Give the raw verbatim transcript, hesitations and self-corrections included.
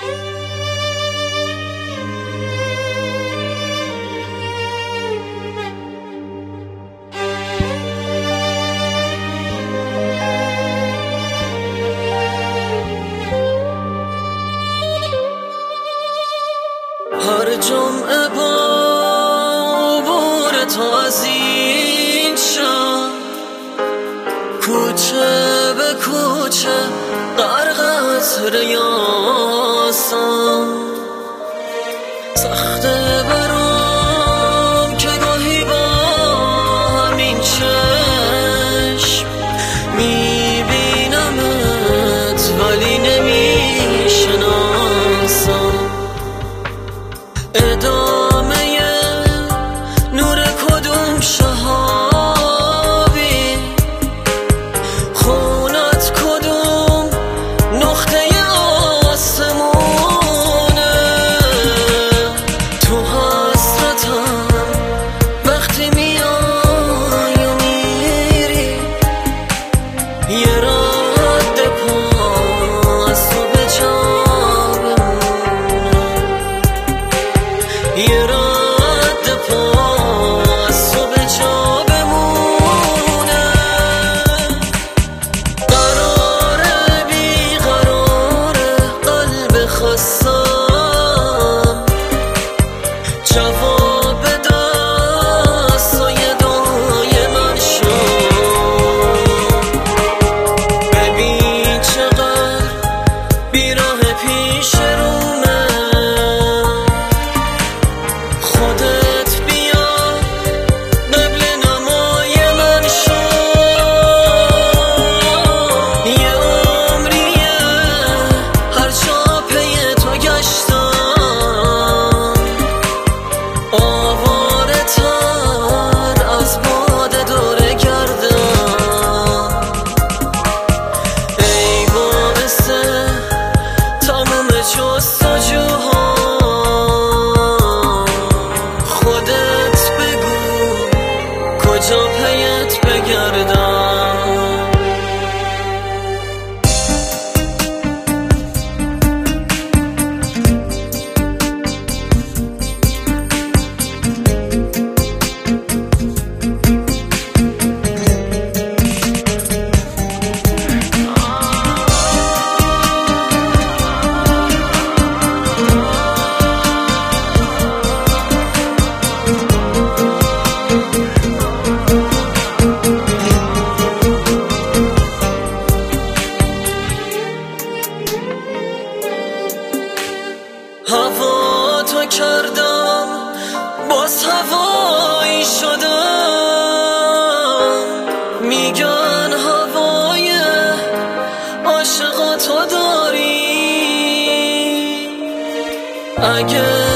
هر جمعه با عبور تو از این شهر، کوچه به کوچه غرق از ریاسم، سخته برام که گاهی با همین چشم میبینمت ولی نمیشناسم. ادامه نور کدوم شهابی، خونت کدوم نقطه آسمونه. تو حسرتم وقتی میای و میری، یه رد پا از تو به جا بمونه، یه رد پا از تو به جا بمونه. قراره بیقراره قلب خستم، جواب دستای دعای من شد. ببین چقدر بیراه پیش رومه، خودت بیا قبل نمای من شو. یه عمریه هر جا پی تو گشتم، آواره تر از باد دوره گردم. ای باعث تموم جستجوها، خودت بگو کجا پیت بگردم. هوا تو کردم باز هوایی شدم، میگن هوای عاشقا تو داری. اگه